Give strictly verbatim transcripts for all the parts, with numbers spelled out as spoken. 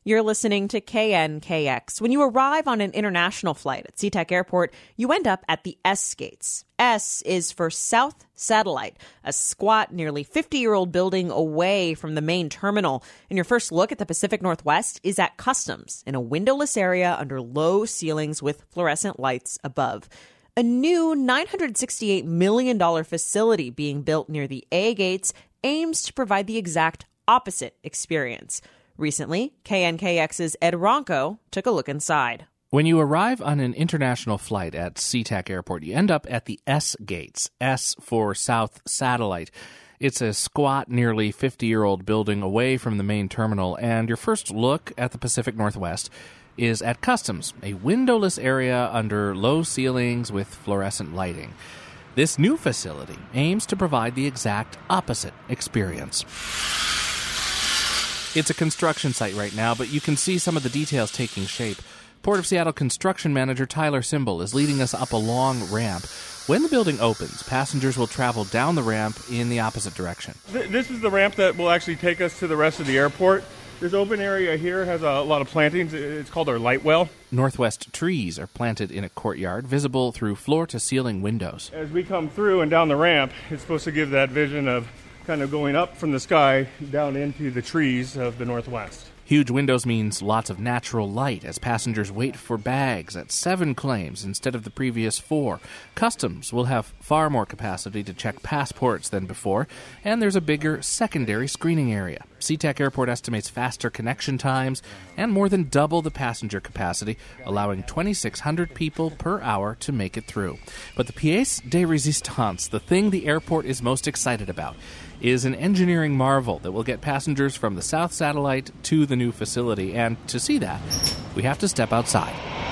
You're listening to K N K X. When you arrive on an international flight at SeaTac Airport, you end up at the S gates. S is for South Satellite, a squat, nearly fifty-year-old building away from the main terminal. And your first look at the Pacific Northwest is at Customs, in a windowless area under low ceilings with fluorescent lights above. A new nine hundred sixty-eight million dollars facility being built near the A gates aims to provide the exact opposite experience. Recently, K N K X's Ed Ronco took a look inside. When you arrive on an international flight at SeaTac Airport, you end up at the S gates, S for South Satellite. It's a squat, nearly fifty-year-old building away from the main terminal, and your first look at the Pacific Northwest is at Customs, a windowless area under low ceilings with fluorescent lighting. This new facility aims to provide the exact opposite experience. It's a construction site right now, but you can see some of the details taking shape. Port of Seattle construction manager Tyler Simbal is leading us up a long ramp. When the building opens, passengers will travel down the ramp in the opposite direction. This is the ramp that will actually take us to the rest of the airport. This open area here has a lot of plantings. It's called our light well. Northwest trees are planted in a courtyard, visible through floor-to-ceiling windows. As we come through and down the ramp, it's supposed to give that vision of kind of going up from the sky down into the trees of the Northwest. Huge windows means lots of natural light as passengers wait for bags at seven claims instead of the previous four. Customs will have far more capacity to check passports than before, and there's a bigger secondary screening area. SeaTac Airport estimates faster connection times and more than double the passenger capacity, allowing twenty-six hundred people per hour to make it through. But the pièce de résistance, the thing the airport is most excited about, is an engineering marvel that will get passengers from the South Satellite to the new facility. And to see that, we have to step outside.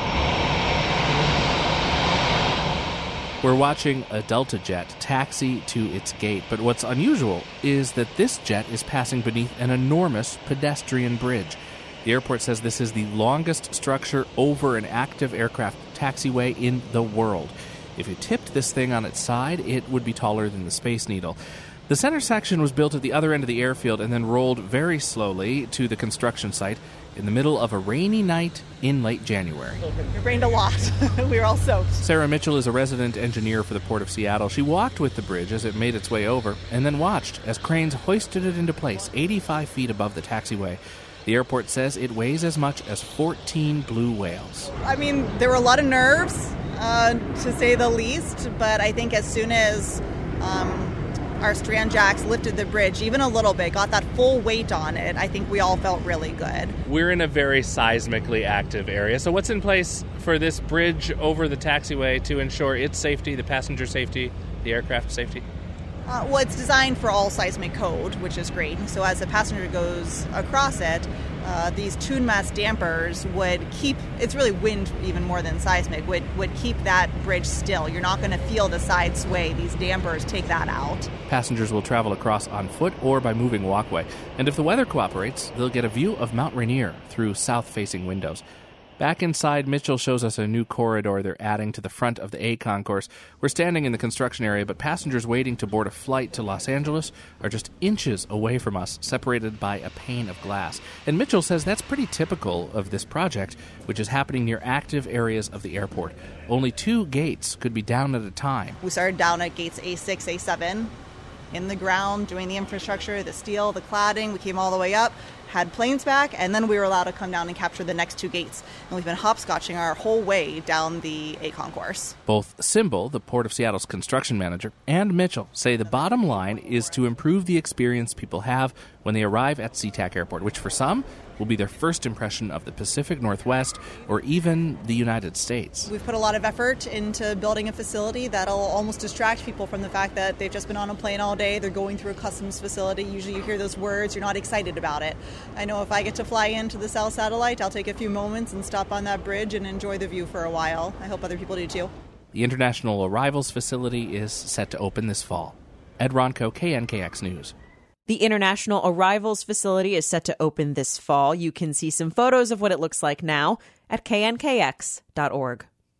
We're watching a Delta jet taxi to its gate, but what's unusual is that this jet is passing beneath an enormous pedestrian bridge. The airport says this is the longest structure over an active aircraft taxiway in the world. If you tipped this thing on its side, it would be taller than the Space Needle. The center section was built at the other end of the airfield and then rolled very slowly to the construction site in the middle of a rainy night in late January. It rained a lot. We were all soaked. Sarah Mitchell is a resident engineer for the Port of Seattle. She walked with the bridge as it made its way over and then watched as cranes hoisted it into place eighty-five feet above the taxiway. The airport says it weighs as much as fourteen blue whales. I mean, there were a lot of nerves, uh, to say the least, but I think as soon as um, our strand jacks lifted the bridge even a little bit, got that full weight on it, I think we all felt really good. We're in a very seismically active area. So what's in place for this bridge over the taxiway to ensure its safety, the passenger safety, the aircraft safety? Uh, well, it's designed for all seismic code, which is great. So as the passenger goes across it, uh, these tune mast dampers would keep, it's really wind even more than seismic, would, would keep that bridge still. You're not going to feel the side sway. These dampers take that out. Passengers will travel across on foot or by moving walkway. And if the weather cooperates, they'll get a view of Mount Rainier through south-facing windows. Back inside, Mitchell shows us a new corridor they're adding to the front of the A concourse. We're standing in the construction area, but passengers waiting to board a flight to Los Angeles are just inches away from us, separated by a pane of glass. And Mitchell says that's pretty typical of this project, which is happening near active areas of the airport. Only two gates could be down at a time. We started down at gates A six, A seven, in the ground, doing the infrastructure, the steel, the cladding. We came all the way up, had planes back, and then we were allowed to come down and capture the next two gates. And we've been hopscotching our whole way down the A concourse. Both Simbal, the Port of Seattle's construction manager, and Mitchell say the bottom line is to improve the experience people have when they arrive at SeaTac Airport, which for some will be their first impression of the Pacific Northwest or even the United States. We've put a lot of effort into building a facility that'll almost distract people from the fact that they've just been on a plane all day, they're going through a customs facility. Usually you hear those words, you're not excited about it. I know if I get to fly into the South Satellite, I'll take a few moments and stop on that bridge and enjoy the view for a while. I hope other people do too. The International Arrivals Facility is set to open this fall. Ed Ronco, K N K X News. The International Arrivals Facility is set to open this fall. You can see some photos of what it looks like now at K N K X dot org.